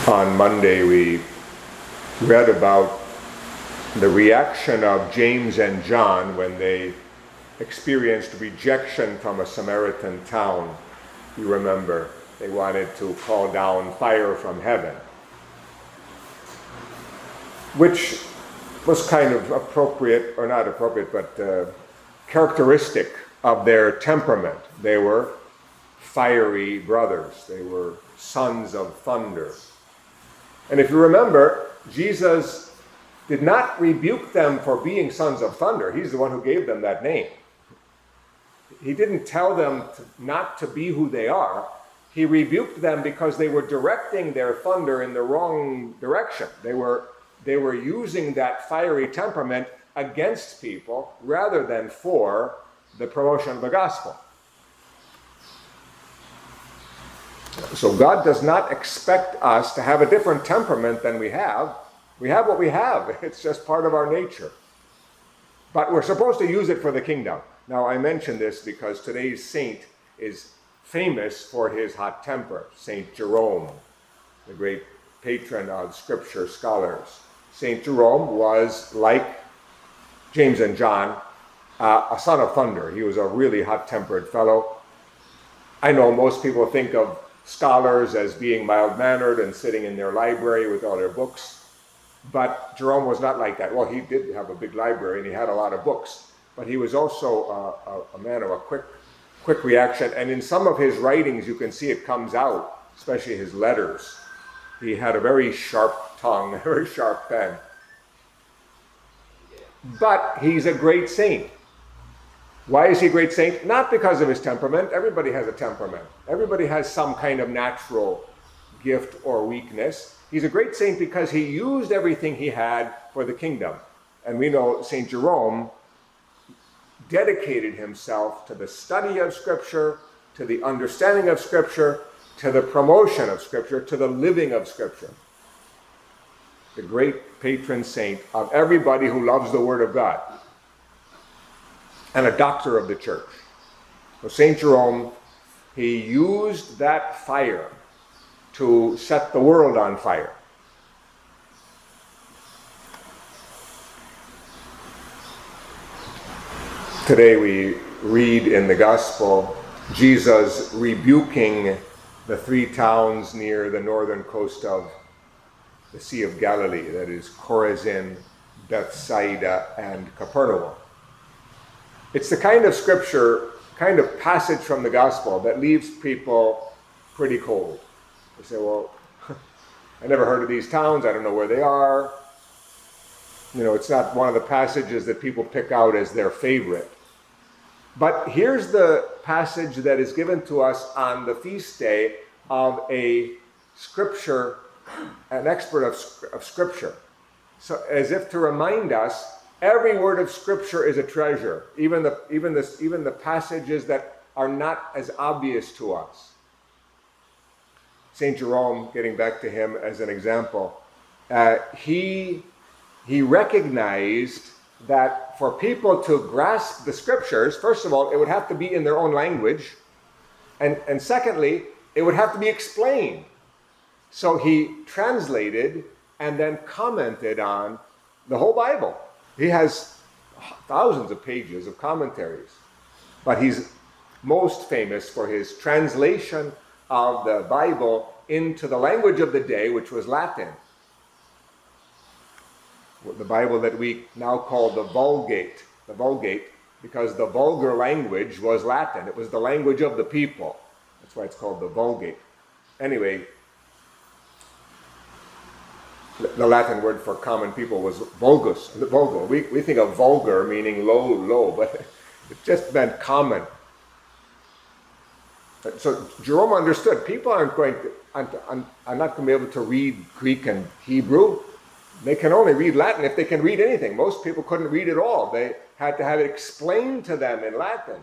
On Monday, we read about the reaction of James and John when they experienced rejection from a Samaritan town. You remember, they wanted to call down fire from heaven, which was kind of appropriate, or not appropriate, but characteristic of their temperament. They were fiery brothers. They were sons of thunder. And if you remember, Jesus did not rebuke them for being sons of thunder. He's the one who gave them that name. He didn't tell them not to be who they are. He rebuked them because they were directing their thunder in the wrong direction. They were using that fiery temperament against people rather than for the promotion of the gospel. So God does not expect us to have a different temperament than we have. We have what we have. It's just part of our nature. But we're supposed to use it for the kingdom. Now, I mention this because today's saint is famous for his hot temper. Saint Jerome, the great patron of scripture scholars. Saint Jerome was, like James and John, a son of thunder. He was a really hot-tempered fellow. I know most people think of scholars as being mild-mannered and sitting in their library with all their books. But Jerome was not like that. Well, he did have a big library and he had a lot of books. But he was also a man of a quick reaction. And in some of his writings, you can see it comes out, especially his letters. He had a very sharp tongue, a very sharp pen. But he's a great saint. Why is he a great saint? Not because of his temperament. Everybody has a temperament. Everybody has some kind of natural gift or weakness. He's a great saint because he used everything he had for the kingdom. And we know St. Jerome dedicated himself to the study of Scripture, to the understanding of Scripture, to the promotion of Scripture, to the living of Scripture. The great patron saint of everybody who loves the Word of God, and a doctor of the church. So St. Jerome, he used that fire to set the world on fire. Today we read in the Gospel Jesus rebuking the three towns near the northern coast of the Sea of Galilee, that is Chorazin, Bethsaida, and Capernaum. It's the kind of scripture, kind of passage from the gospel that leaves people pretty cold. They say, well, I never heard of these towns. I don't know where they are. You know, it's not one of the passages that people pick out as their favorite. But here's the passage that is given to us on the feast day of a scripture, an expert of scripture. So as if to remind us, every word of Scripture is a treasure, even the passages that are not as obvious to us. St. Jerome, getting back to him as an example, he recognized that for people to grasp the Scriptures, first of all, it would have to be in their own language, and secondly, it would have to be explained. So he translated and then commented on the whole Bible. He has thousands of pages of commentaries, but he's most famous for his translation of the Bible into the language of the day, which was Latin. The Bible that we now call the Vulgate, because the vulgar language was Latin. It was the language of the people. That's why it's called the Vulgate. Anyway, the Latin word for common people was vulgus, vulgar. We think of vulgar meaning low, but it just meant common. So Jerome understood people are not going to be able to read Greek and Hebrew. They can only read Latin if they can read anything. Most people couldn't read at all. They had to have it explained to them in Latin.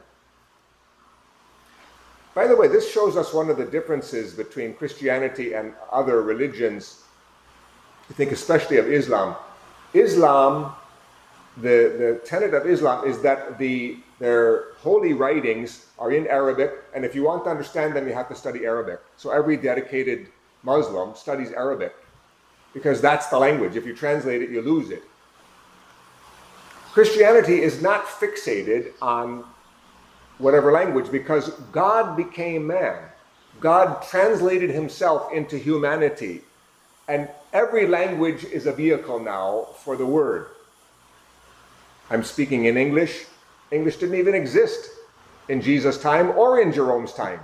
By the way, this shows us one of the differences between Christianity and other religions. I think especially of Islam. Islam, the tenet of Islam is that their holy writings are in Arabic, and if you want to understand them, you have to study Arabic. So every dedicated Muslim studies Arabic because that's the language. If you translate it, you lose it. Christianity is not fixated on whatever language because God became man. God translated himself into humanity. And every language is a vehicle now for the word. I'm speaking in English. English didn't even exist in Jesus' time or in Jerome's time.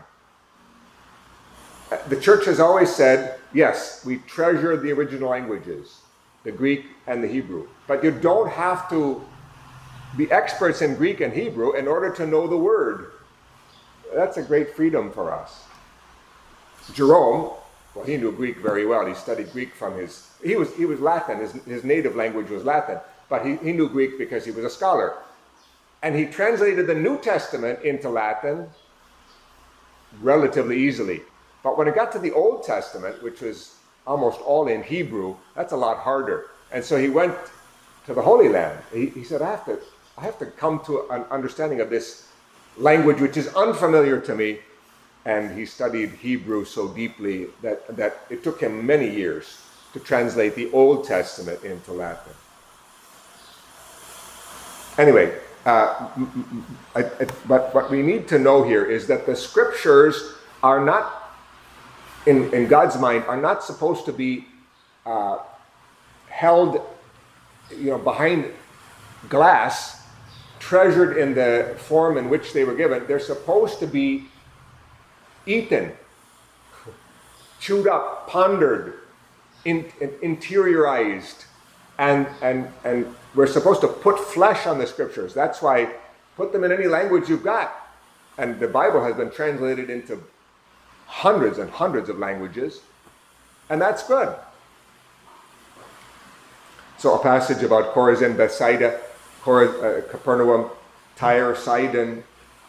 The church has always said, yes, we treasure the original languages, the Greek and the Hebrew. But you don't have to be experts in Greek and Hebrew in order to know the word. That's a great freedom for us. Jerome, well, he knew Greek very well. He studied Greek from he was Latin. His native language was Latin. But he knew Greek because he was a scholar. And he translated the New Testament into Latin relatively easily. But when it got to the Old Testament, which was almost all in Hebrew, that's a lot harder. And so he went to the Holy Land. He said, I have to come to an understanding of this language which is unfamiliar to me. And he studied Hebrew so deeply that it took him many years to translate the Old Testament into Latin. Anyway, but what we need to know here is that the scriptures are not, in God's mind, are not supposed to be held, behind glass, treasured in the form in which they were given. They're supposed to be eaten, chewed up, pondered, interiorized, and we're supposed to put flesh on the scriptures. That's why put them in any language you've got. And the Bible has been translated into hundreds and hundreds of languages, and that's good. So a passage about Chorazin, Bethsaida, Capernaum, Tyre, Sidon.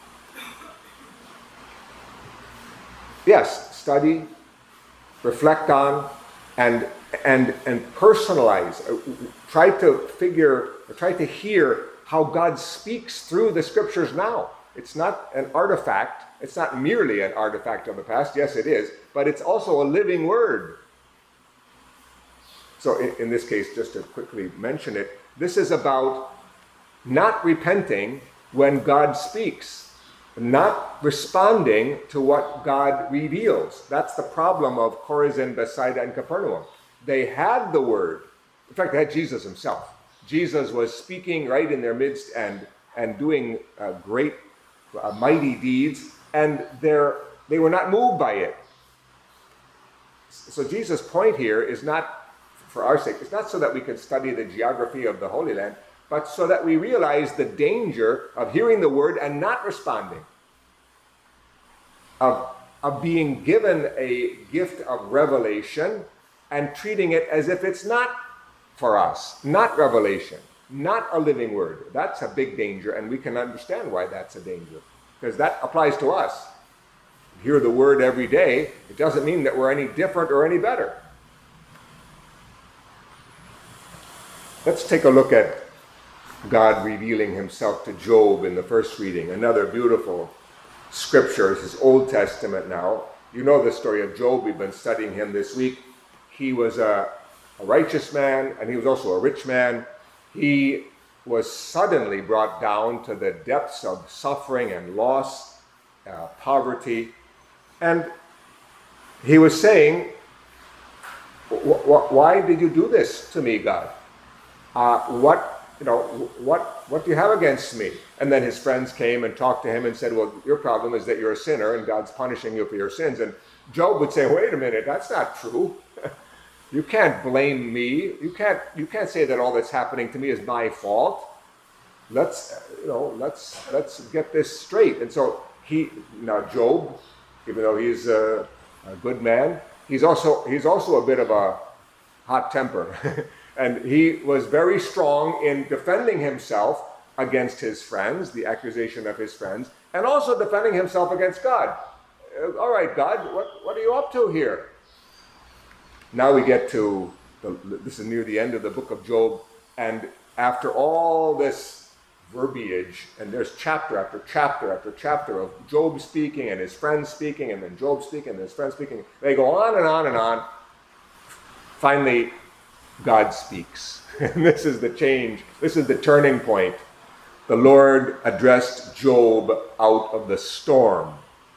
Yes, study, reflect on, and personalize. Try to hear how God speaks through the scriptures now. It's not an artifact. It's not merely an artifact of the past. Yes, it is, but it's also a living word. So in this case, just to quickly mention it, this is about not repenting when God speaks, not responding to what God reveals. That's the problem of Chorazin, Bethsaida, and Capernaum. They had the word. In fact, they had Jesus himself. Jesus was speaking right in their midst and doing great, mighty deeds, and they were not moved by it. So Jesus' point here is not, for our sake, it's not so that we can study the geography of the Holy Land, but so that we realize the danger of hearing the word and not responding, of being given a gift of revelation and treating it as if it's not for us, not revelation, not a living word. That's a big danger, and we can understand why that's a danger, because that applies to us. Hear the word every day, it doesn't mean that we're any different or any better. Let's take a look at God revealing himself to Job in the first reading. Another beautiful scripture. This is Old Testament now. You know the story of Job. We've been studying him this week. He was a righteous man, and he was also a rich man. He was suddenly brought down to the depths of suffering and loss, poverty. And he was saying, why did you do this to me, God? What do you have against me? And then his friends came and talked to him and said, well, your problem is that you're a sinner and God's punishing you for your sins. And Job would say, wait a minute, that's not true. You can't blame me. You can't say that all that's happening to me is my fault. Let's get this straight. And so Job, even though he's a good man, he's also a bit of a hot temper. And he was very strong in defending himself against his friends, the accusation of his friends, and also defending himself against God. All right, God, what are you up to here? Now we get this is near the end of the book of Job, and after all this verbiage, and there's chapter after chapter after chapter of Job speaking and his friends speaking, and then Job speaking and his friends speaking. They go on and on and on. Finally, God speaks. And this is the change. This is the turning point. The Lord addressed Job out of the storm.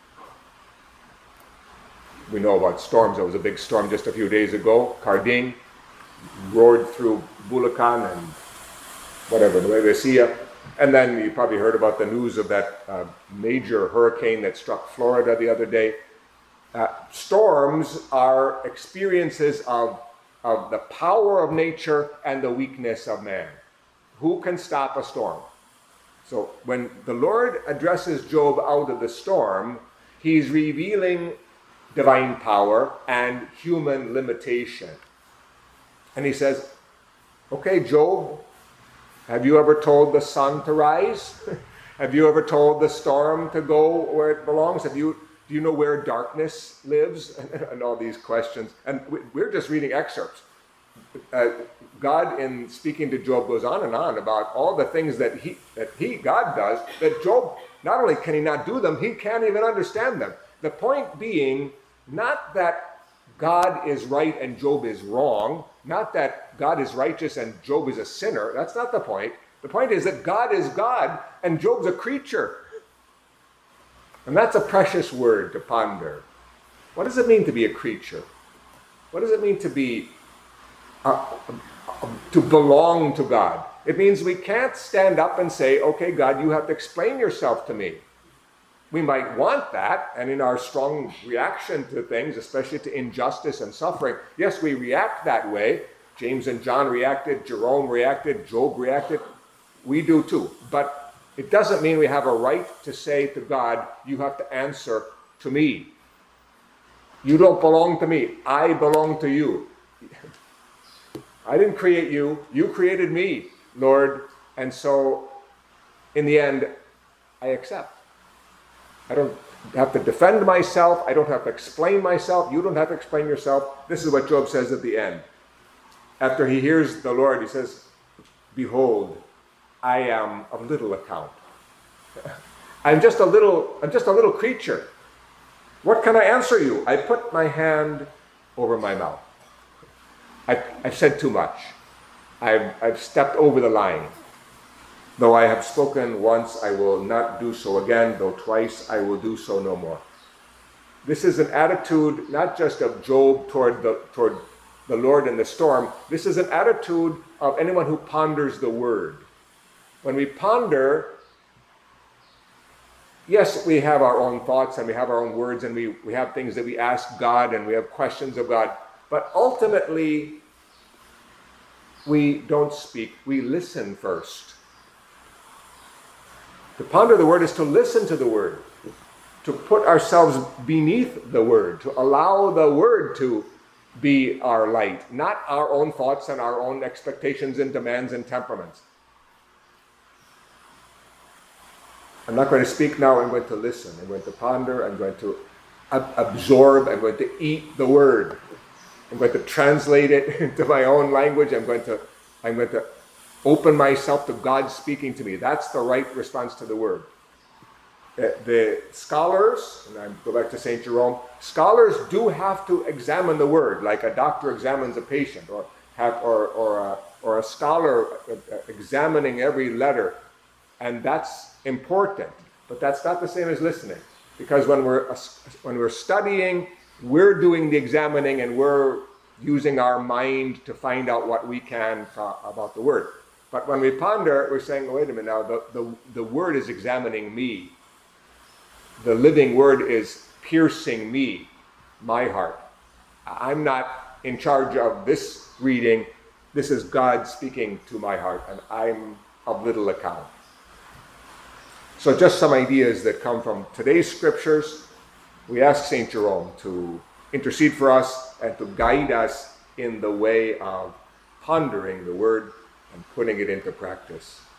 We know about storms. There was a big storm just a few days ago. Karding roared through Bulacan and whatever, Nueva Ecija. And then you probably heard about the news of that major hurricane that struck Florida the other day. Storms are experiences of the power of nature and the weakness of man. Who can stop a storm? So when the Lord addresses Job out of the storm, he's revealing divine power and human limitation. And he says, okay, Job, have you ever told the sun to rise? Have you ever told the storm to go where it belongs? Do you know where darkness lives? And all these questions. And we're just reading excerpts. God, in speaking to Job, goes on and on about all the things that God does, that Job, not only can he not do them, he can't even understand them. The point being, not that God is right and Job is wrong, not that God is righteous and Job is a sinner. That's not the point. The point is that God is God and Job's a creature. And that's a precious word to ponder. What does it mean to be a creature? What does it mean to be to belong to God? It means we can't stand up and say, okay, God, you have to explain yourself to me. We might want that, and in our strong reaction to things, especially to injustice and suffering, yes, we react that way. James and John reacted, Jerome reacted, Job reacted. We do too. But it doesn't mean we have a right to say to God, you have to answer to me. You don't belong to me. I belong to you. I didn't create you. You created me, Lord. And so, in the end, I accept. I don't have to defend myself. I don't have to explain myself. You don't have to explain yourself. This is what Job says at the end. After he hears the Lord, he says, behold, I am of little account. I'm just a little creature. What can I answer you? I put my hand over my mouth. I've said too much. I've stepped over the line. Though I have spoken once, I will not do so again. Though twice, I will do so no more. This is an attitude not just of Job toward the Lord in the storm. This is an attitude of anyone who ponders the Word. When we ponder, yes, we have our own thoughts and we have our own words and we have things that we ask God and we have questions of God. But ultimately, we don't speak. We listen first. To ponder the Word is to listen to the Word, to put ourselves beneath the Word, to allow the Word to be our light, not our own thoughts and our own expectations and demands and temperaments. I'm not going to speak now. I'm going to listen. I'm going to ponder. I'm going to absorb. I'm going to eat the Word. I'm going to translate it into my own language. I'm going to open myself to God speaking to me. That's the right response to the Word. The scholars, and I go back to St. Jerome, scholars do have to examine the Word, like a doctor examines a patient, or a scholar examining every letter, and that's important. But that's not the same as listening, because when we're studying, we're doing the examining, and we're using our mind to find out what we can about the Word. But when we ponder, we're saying, wait a minute now, the Word is examining me. The living Word is piercing me, my heart. I'm not in charge of this reading. This is God speaking to my heart, and I'm of little account. So just some ideas that come from today's scriptures. We ask St. Jerome to intercede for us and to guide us in the way of pondering the Word and putting it into practice.